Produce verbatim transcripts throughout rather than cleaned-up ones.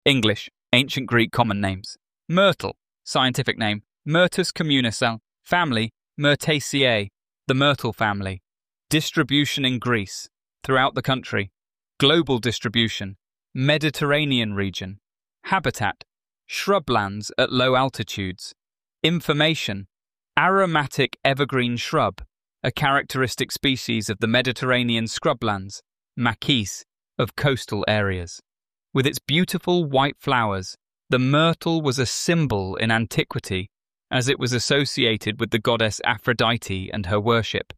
English, Ancient Greek common names. Myrtle, scientific name, Myrtus communis. Family, Myrtaceae, the myrtle family. Distribution in Greece, throughout the country. Global distribution, Mediterranean region. Habitat, shrublands at low altitudes. Information, aromatic evergreen shrub, a characteristic species of the Mediterranean scrublands, maquis, of coastal areas. With its beautiful white flowers, the myrtle was a symbol in antiquity, as it was associated with the goddess Aphrodite and her worship.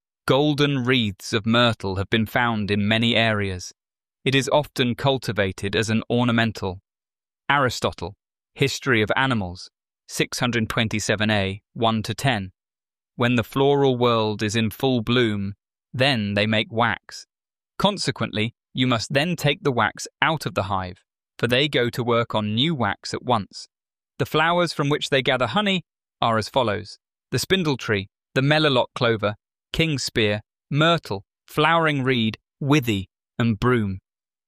Golden wreaths of myrtle have been found in many areas. It is often cultivated as an ornamental. Aristotle, History of Animals, six hundred twenty-seven a, one to ten. When the floral world is in full bloom, then they make wax. Consequently, you must then take the wax out of the hive, for they go to work on new wax at once. The flowers from which they gather honey are as follows: the spindle tree, the melilot clover, king's spear, myrtle, flowering reed, withy, and broom.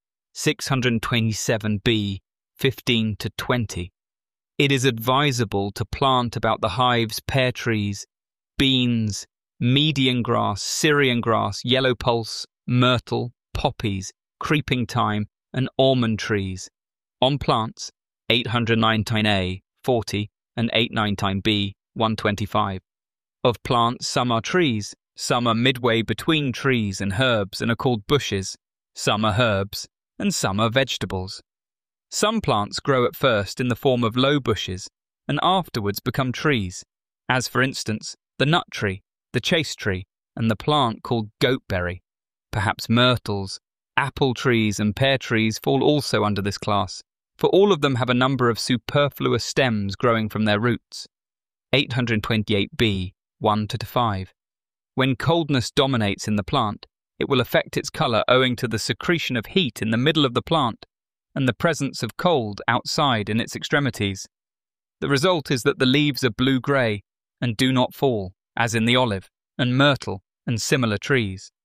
six hundred twenty-seven b, fifteen to twenty. It is advisable to plant about the hives pear trees, beans, median grass, Syrian grass, yellow pulse, myrtle, poppies, creeping thyme, and almond trees. On plants, eight hundred nineteen a, forty, and eight hundred nineteen b, one twenty-five. Of plants, some are trees, some are midway between trees and herbs and are called bushes, some are herbs, and some are vegetables. Some plants grow at first in the form of low bushes and afterwards become trees, as for instance, the nut tree, the chaste tree, and the plant called goatberry. Perhaps myrtles, apple trees, and pear trees fall also under this class, for all of them have a number of superfluous stems growing from their roots. eight hundred twenty-eight b, one to five. When coldness dominates in the plant, it will affect its colour owing to the secretion of heat in the middle of the plant and the presence of cold outside in its extremities. The result is that the leaves are blue-grey and do not fall, as in the olive and myrtle and similar trees.